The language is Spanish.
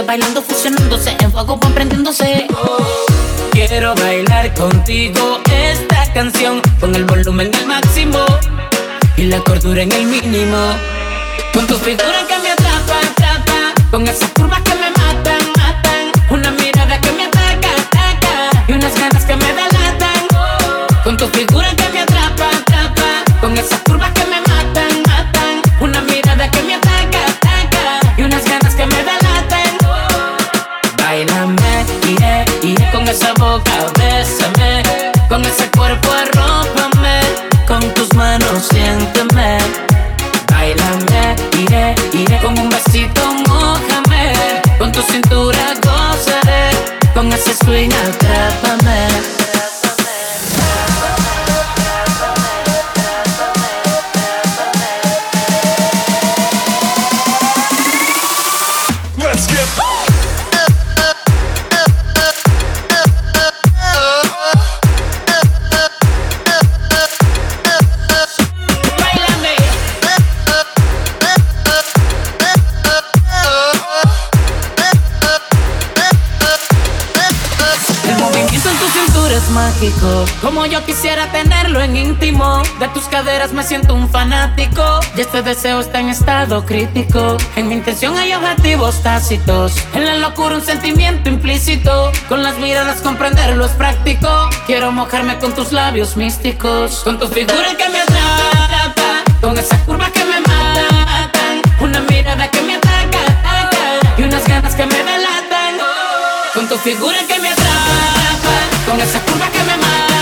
bailando, fusionándose, en fuego van prendiéndose. Quiero bailar contigo esta canción con el volumen al máximo y la cordura en el mínimo. Con tu figura que me atrapa, atrapa, con esas curvas que me matan, matan, una mirada que me ataca, ataca, y unas ganas que me delatan. Con tu figura que me atrapa, atrapa, con esas curvas que me matan, matan, una mirada que me ataca, ataca, y unas ganas que me delatan. Báilame, iré, iré con esa boca, bésame, con ese cuerpo arrópame, con tus manos siénteme. Báilame, iré, iré con un besito, mójame, con tu cintura gozaré, con ese swing atrápame. Mágico, como yo quisiera tenerlo en íntimo. De tus caderas me siento un fanático y este deseo está en estado crítico. En mi intención hay objetivos tácitos, en la locura un sentimiento implícito. Con las miradas comprenderlo es práctico. Quiero mojarme con tus labios místicos, con tu figura que me atrapa, con esas curvas que me matan, una mirada que me ataca, ataca, y unas ganas que me delatan. Con tu figura que me atrapa, con esa curva que me mata,